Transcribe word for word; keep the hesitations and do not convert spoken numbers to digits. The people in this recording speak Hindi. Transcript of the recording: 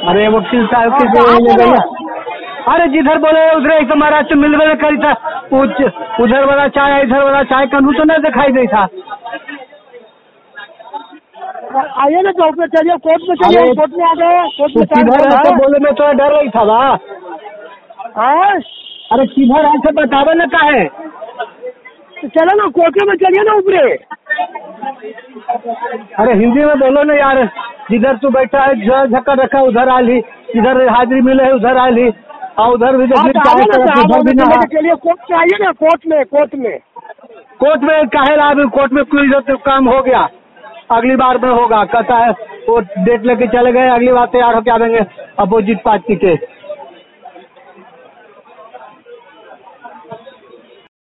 अरे वकील साहब के जो ले गए, अरे जिधर बोले उधर एक महाराज से मिलवे करी था, उधर वाला चाय इधर वाला चाय कनू तो नहीं दिखाई दे था। आइए ना चौक पे चलिए, कोर्ट में चलिए, कोर्ट में आ गए, कोर्ट में किधर है तो बोले में तो डर रही था बा। हाँ अरे किधर है से बतावे ना का है, तो चलो ना कोर्ट में चलिए ना ऊपरे। अरे हिंदी में बोलो ना यार, जिधर तू बैठा है झक्का रखा उधर आ ली, इधर हाजिरी मिले है उधर आ ली, और उधर भी चलिए कोर्ट में आइए ना, कोर्ट में कोर्ट में कोर्ट में काहे ला, कोर्ट में कोई तो काम हो गया, अगली बार में होगा कहता है, वो डेट लेके चले गए, अगली बार तैयार होके आवेंगे अपोजिट पार्टी के।